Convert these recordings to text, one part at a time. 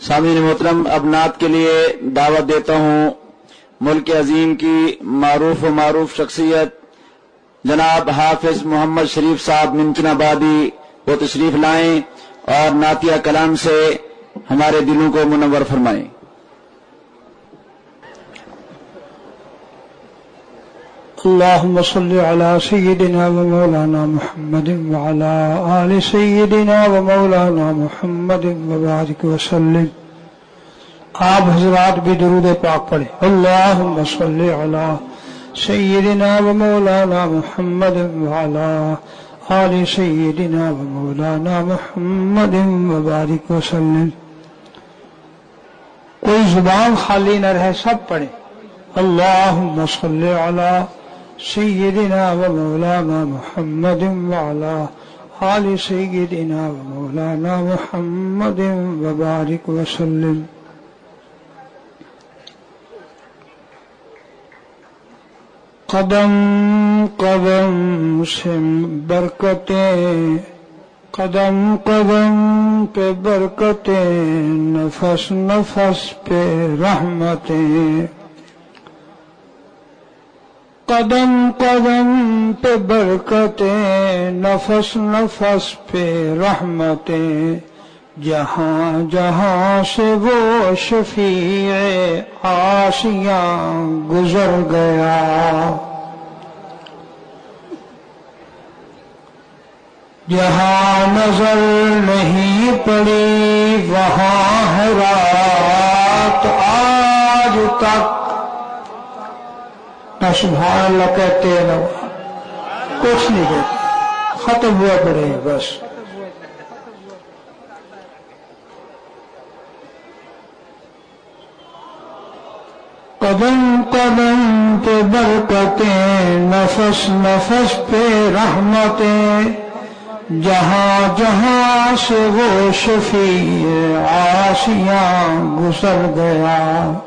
سامعین محترم، اب نعت کے لیے دعوت دیتا ہوں ملک عظیم کی معروف شخصیت جناب حافظ محمد شریف صاحب ممکن آبادی، وہ تشریف لائیں اور نعتیہ کلام سے ہمارے دلوں کو منور فرمائیں۔ اللهم صل على سيدنا ومولانا محمد وعلى آل سيدنا ومولانا محمد وبارك وسلم۔ آپ حضرات بھی درود پاک پڑھیں۔ اللهم صل على سيدنا ومولانا محمد وعلى آل سيدنا ومولانا محمد وبارك وسلم۔ کوئی زبان خالی نہ رہے، سب پڑھیں۔ اللهم صل على سيدنا ومولانا محمد وعلى آل سيدنا ومولانا محمد وبارك وسلم۔ قدم قدم سے برکتیں، قدم قدم پہ برکتیں، نفس نفس پہ رحمتیں، قدم قدم پہ برکتیں، نفس نفس پہ رحمتیں، جہاں جہاں سے وہ شفیع آسیاں گزر گیا، جہاں نظر نہیں پڑی وہاں ہے رات آج تک۔ نہ سبحان اللہ کہتے نہ کچھ نہیں کہتے، ختم ہوا پڑے بس۔ قدم قدم پہ برکتیں، نفس نفس پہ رحمتیں، جہاں جہاں سے وہ شفیع آسیاں گزر گیا،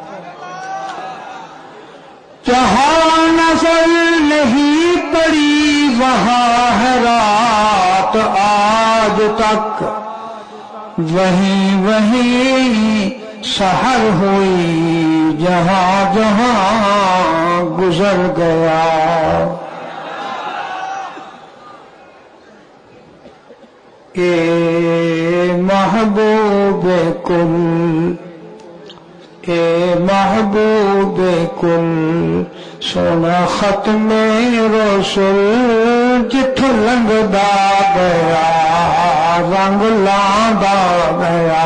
جہاں نظر نہیں پڑی وہاں ہے رات آج تک، وہیں وہیں سحر ہوئی جہاں جہاں گزر گیا۔ اے محبوب کل، اے محبوب کل، سونا ختم رسول، جتھو لنگدا گیا رنگ لاندا گیا۔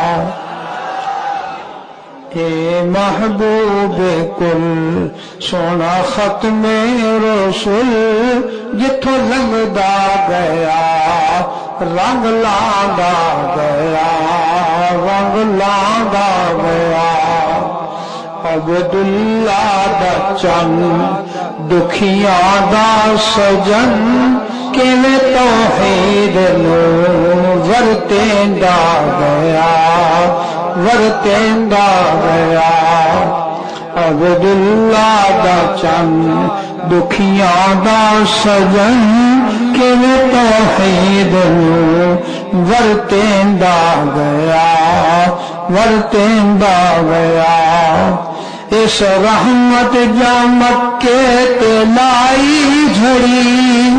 اے محبوب کل، سونا ختم رسول، جتھو لنگدا گیا رنگ لاندا گیا رنگ لاندا گیا۔ عبداللہ دا چن، دکھیاں دا سجن، کیویں توحید نوں ورتیندا گیا ورتیندا گیا۔ عبداللہ دا چن، دکھیاں دا سجن، کیویں توحید نوں ورتیندا گیا ورتیندا گیا۔ اس رحمت جا مکے تے لائی جھڑی،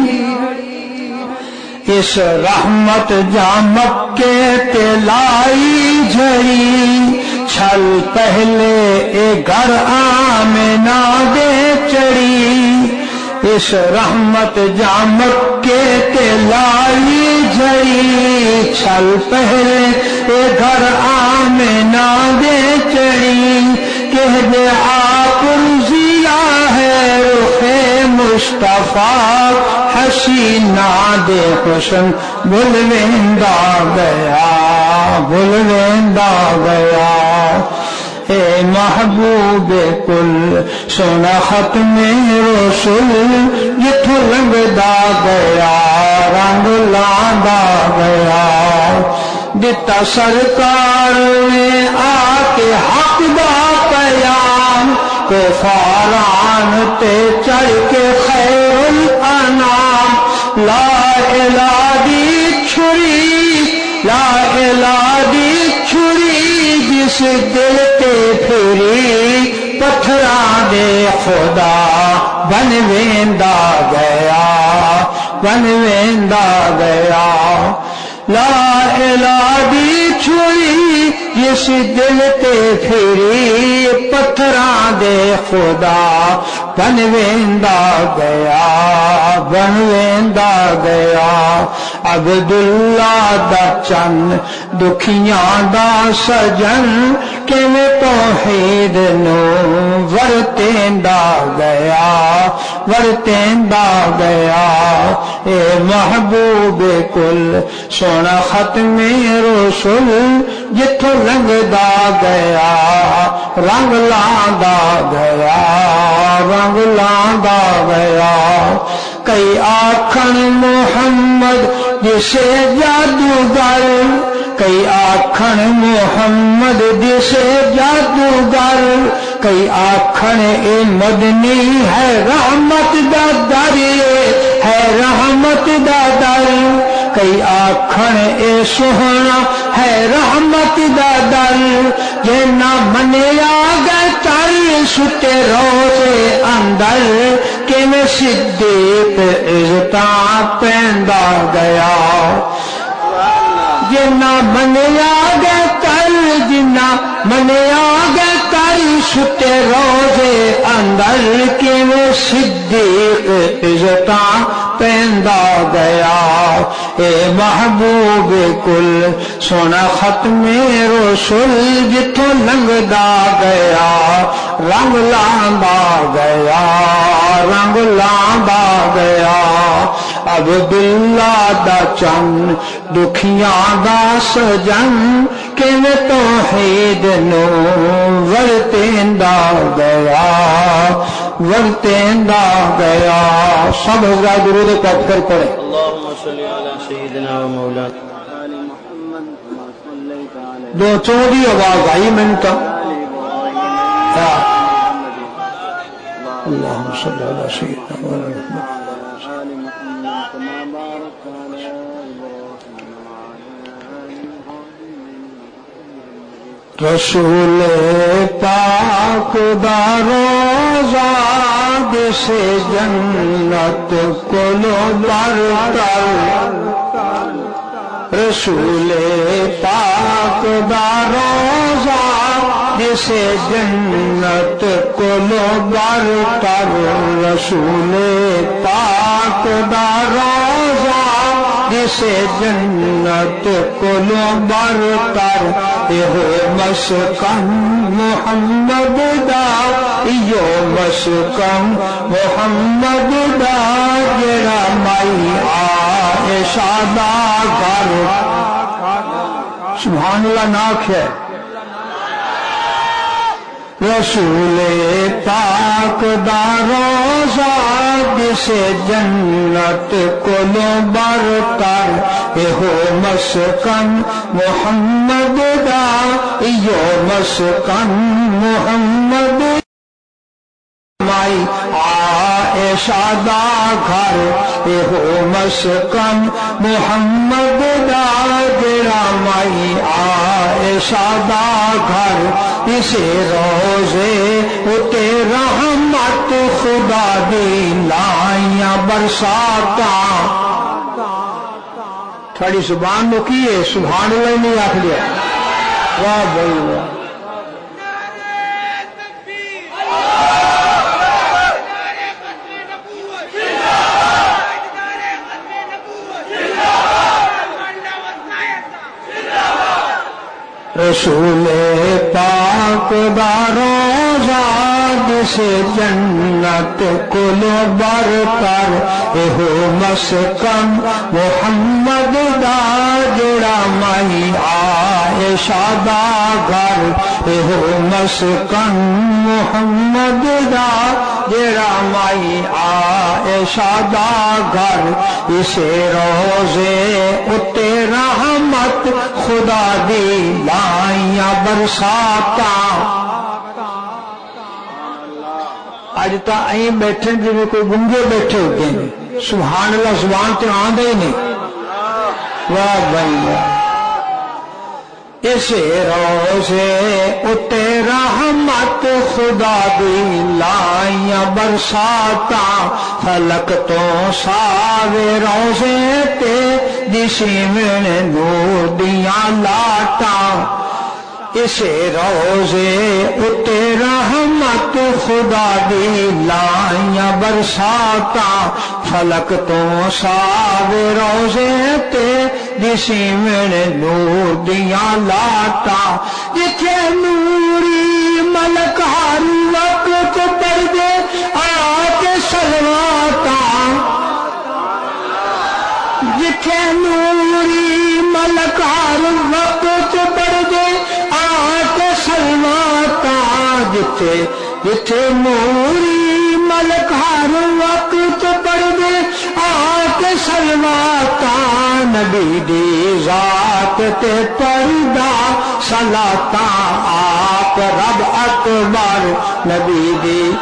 اس رحمت جا مکے تے لائی جھڑی، چھل پہلے اے گھر آمنہ دے چڑی، اس رحمت جا مکے تے لائی جھڑی، چھل پہلے اے گھر آمنہ دے چڑی، کہہ دے آپ رضیا ہے رخ مصطفیٰ، حسینہ دے حسن بلویندا گیا بلویندا گیا۔ اے محبوب کل، سونا ختم رسول، جتھو لنگدا گیا رنگ لاندا گیا۔ دتا سرکار نے آ کے حق دا پیام، کفاران تے چڑھ کے خیر الانام، لا الہ دی چھری، لا الہ دی چھری دل تے پھری پتھراں دے خدا بن ویندا گیا بن ویندا گیا لا الہ دی چھری جس دل تے پھری پتھراں دے خدا بن ویندا گیا بن ویندا گیا عبداللہ دا چن دکھیاں دا سجن کیویں توحید نو ورتیندا گیا ورتیندا گیا اے محبوب کل سونا ختم رسول جتھوں لنگدا گیا رنگ لاندا گیا رنگ لاندا گیا کئی آکھن محمد جسے جادوگر کئی آکھن محمد جسے جادوگر کئی آکھن اے مدنی ہے رحمت دا در ہے رحمت دا در کئی آکھن اے سوہنا ہے رحمت دا در یہ نہ منیا گئے تر ستے روزے اندر کہ میں صدیق عزتاں پیندا گیا جنا منیا گئے تر جنا منیا گئے تر ستے روزے اندر کہ میں صدیق عزتاں پیندا گیا اے محبوب کل سونا ختم رسول جتھوں لنگدا گیا رنگ لاندا گیا رنگ لاندا گیا عبداللہ دا چن دکھیاں دا سجن کیویں توحید نو ورتیندا گیا ورتیندا گیا سب حضرات درود پڑھ کر پڑھے اللهم صل على سيدنا ومولانا دو چودی آواز آئی منتا اللهم صل على سيدنا ومولانا رسول پاک دا روزہ سے جنت کلو برتر رسول پاک دا روزہ جسے جنت کلو برتر رسول پاک دا روزہ جسے جنت کلو برتر یہ مسکن محمد دا یہ مسکن محمد دا جڑا مائی عائشہ دا گھر سبحان اللہ ناک ہے رسول پاک دا روزہ جسے جنت کلو برتر یہ مسکن محمد دا یہ مسکن محمد مائی عائشہ دا گھر یہ مسکن محمد دا جڑا مائی عائشہ دا گھر اسے روزے اتے رحمت خدا دی لائیاں برساتاں تھوڑی زبان نو کی ہے سبحان اللہ نہیں آکھ لیا واہ بھائی واہ رسول پاک دا روزہ جسے جنت کلو برتر یہ مسکن محمد دا جڑا مائی عائشہ دا گھر یہ مسکن محمد دا جڑا مائی عائشہ دا گھر اسے روزے اتے رحمت خدا دی لائیاں برساتاں اج تا ایں بیٹھے جی کوئی گنگے بیٹھے ہوتے ہیں سبحان اللہ زبان تے آندے ہی نہیں واہ بھائی اسے روزے اتے رحمت خدا دی لائیاں برساتاں فلک تو ساوے روزے تے دسیون نور دیاں لاٹاں اسے روزے اتے رحمت خدا دی لائیاں برساتاں فلک تو ساوے روزے تے دسیون نور دیاں لاٹاں جتھے نوری ملک ہر وقت پڑھ دے آ کے سلواتاں جتھے نوری ملک ہر وقت پڑھ دے جتھے نوری ملک ہر وقت پڑھ دے آ کے سلواتاں نبی دی ذات تے پڑھدا صلاتاں آپ رب اکبر نبی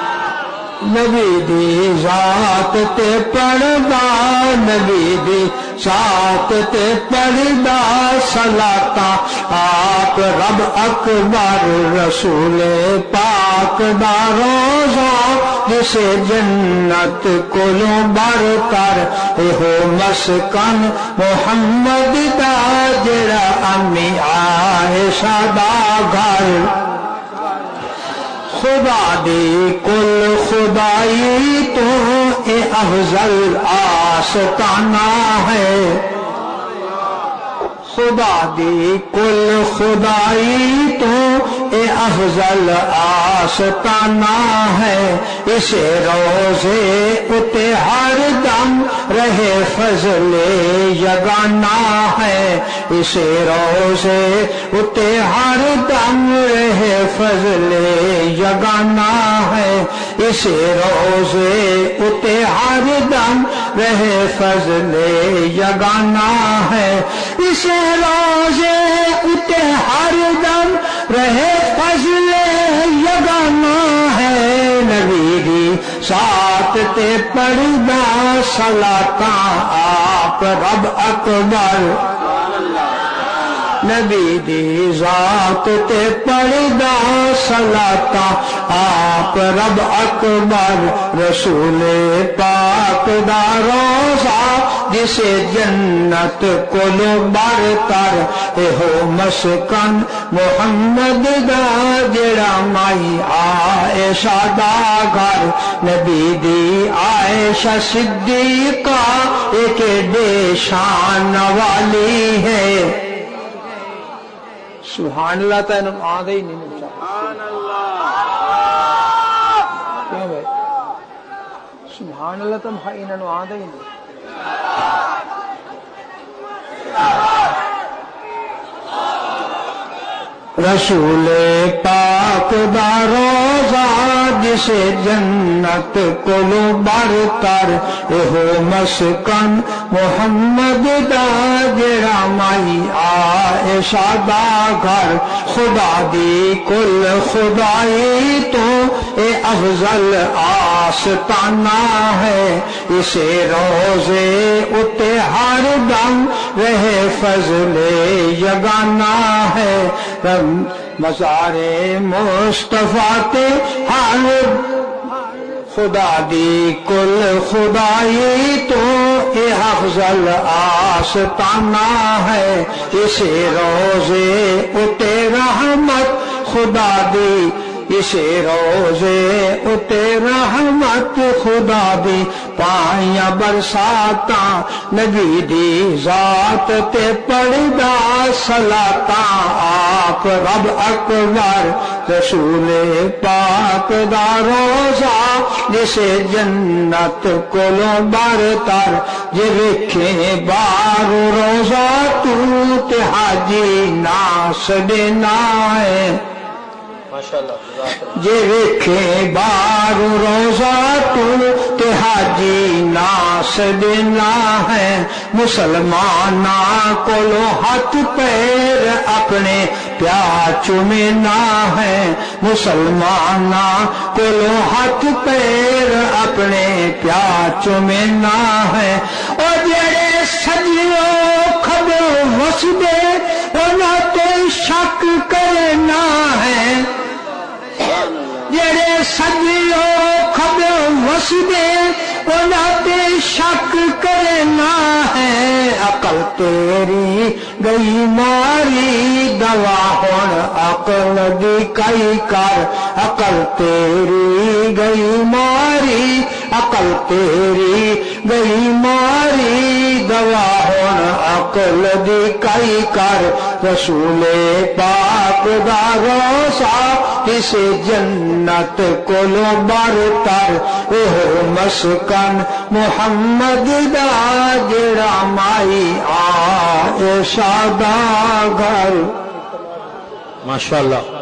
دی ذات تے پڑھدا نبی دی ذات تے پڑھدا صلاتاں آپ رب اکبر رسول پاک دا روزہ جسے جنت کولوں برتر ایہو مسکن محمد دا جڑا امی عائشہ دا گھر خدا دی کل خدائی تو اے افضل آستانہ ہے خدا دی کل خدائی تو اے افضل آستانہ ہے اسے روزے اتے ہر دم رہے فضل یگانہ ہے اسے روزے اتے ہر دم رہے فضل یگانہ ہے اسے روزے اتے ہر دم رہے فضل یگانہ ہے اسے روزے اتے ہر دم رہے فضل یگانہ ہے نبی دی ساتھ تے پڑھدا صلاتاں آپ رب اکبر نبی دی ذات تے پڑھدا صلاتاں آپ رب اکبر رسول پاک دا روزہ جسے جنت کولوں برتر ایہو مسکن محمد دا جڑا مائی عائشہ دا گھر نبی دی عائشہ صدیقہ ایک بے شان والی ہے سبحان اللہ تا انہوں آدھے ہی نہیں ملتا کیوں بھائی سبحان اللہ تا انہوں آدھے ہی نہیں رسول پاک دا روزہ جسے جنت کولوں برتر ایہو مسکن محمد دا جڑا مائی عائشہ دا گھر خدا دی کل خدائی تو اے افضل آستانہ ہے اسے روزے اتے ہر دم رہے فضل یگانہ ہے مزار مصطفیٰ تے ہر خدا دی کل خدائی تو اے افضل آستانہ ہے اسے روزے اتے رحمت خدا دی اسے روزے اتے رحمت خدا دی پائیاں برساتاں نبی دی ذات تے پڑھدا صلاتاں آپ رب اکبر رسول پاک دا روزہ جسے جنت کولوں برتر جے ویکھے بار روزہ تو تے حاجی ناس دینا ہے جے ویکھے بار روزہ تو تے حاجی ناس دینا ہے مسلماناں کولو ہاتھ پیر اپنے پیا چومنا ہے مسلماناں کولو ہاتھ پیر اپنے پیا چومنا ہے او جڑے سجیو کھبے وسدے انہاں تے شک کرنا ہے جڑے سجیو کھبے وسدے انہاں تے شک کرنا ہے عقل تیری گئی ماری دوا ہن عقل دی کئی کر عقل تیری گئی ماری عقل تیری گئی ماری دوا ہن عقل دی کئی کر رسول پاک دا روسا اس جنت کولو برتر اوہ مسکن محمد دا جڑا مائی عائشہ دا گھر. ماشاءاللہ.